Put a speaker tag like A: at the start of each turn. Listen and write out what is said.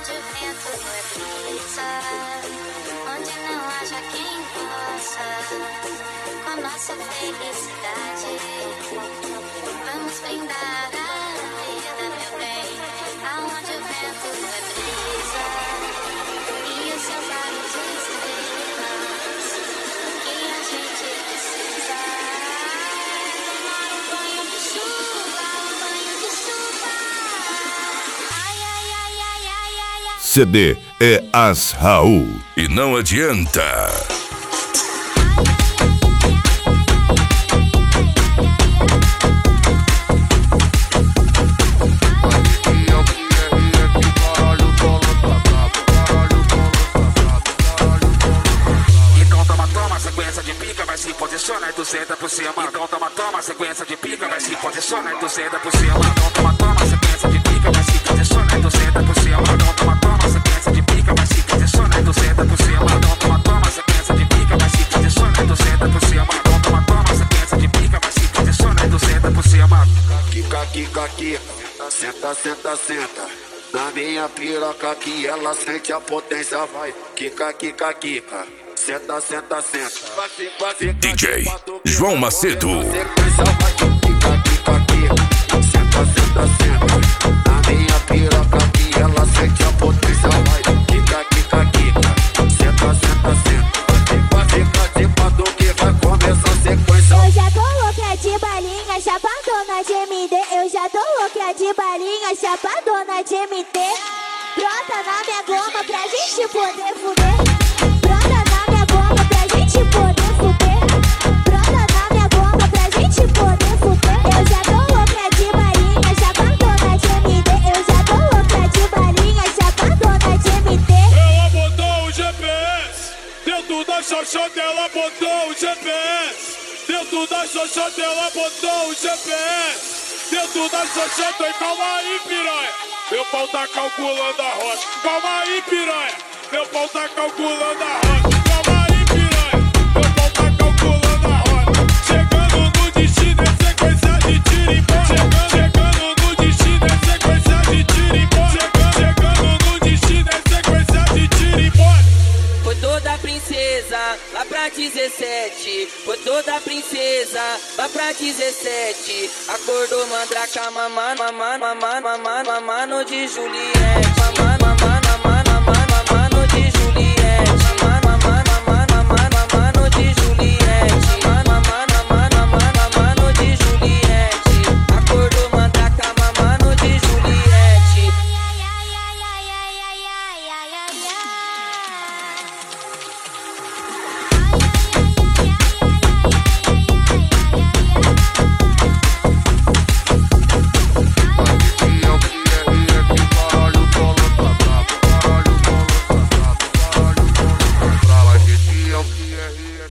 A: Aonde o vento é brisa, onde não haja quem possa, com a nossa felicidade, vamos brindar a vida, meu bem. Aonde o vento é brisa, e os seus olhos de estrelas, o que a gente precisa é tomar um banho de chuva, um banho de chuva. Ai, ai, ai, ai, ai, ai, ai.
B: CD é As Raul e não adianta.
C: Posiciona e tu senta por cima. Então toma, sequência de pica, vai se posiciona e tu senta por cima. Então toma, sequência de pica, vai se posiciona e tu senta por cima. Então toma, sequência de pica, vai se posiciona e tu senta por cima. Então toma, sequência de pica, vai se posiciona e tu senta por cima. Então toma, sequência de pica, vai se posiciona e tu senta por cima.
D: Quica, quica, quica, senta, senta, senta. Na minha piroca que ela sente a potência, vai. Quica, quica, quica. Senta, senta, senta.
B: DJ João Macedo.
D: Sequência vai, quica, quica, quica. Senta, senta, senta. Na minha piroca que ela sente a potência, vai. Quica, quica, quica. Senta, senta, senta. Fica de pato que vai começar a sequência.
E: Eu já tô louca de balinha, chapadona de MD. Eu já tô louca de balinha, chapadona de MD. Brota na minha goma pra gente poder fuder. Brota na minha goma pra gente poder fuder. Brota na minha goma pra gente poder fuder. Eu já tô louca de balinha, chapadona de MD. Eu já tô louca de balinha, chapadona de MD.
F: Ela botou o GPS dentro da xoxota, ela botou o GPS dentro da xoxota, ela botou o GPS dentro da xoxota. E calma aí, piranha, meu pau tá calculando a rota. Calma aí, piranha, meu pau tá calculando a rota. Calma aí, piranha, meu pau tá calculando a rota. Chegando no destino é sequência de tiro e pó. Chegando no destino é sequência de tiro e pó. Chegando no destino é sequência de tiro e pó.
G: Foi toda princesa, lá pra 17. Foi toda princesa, lá pra 17. Acordou mandraca, mamando de Juliette.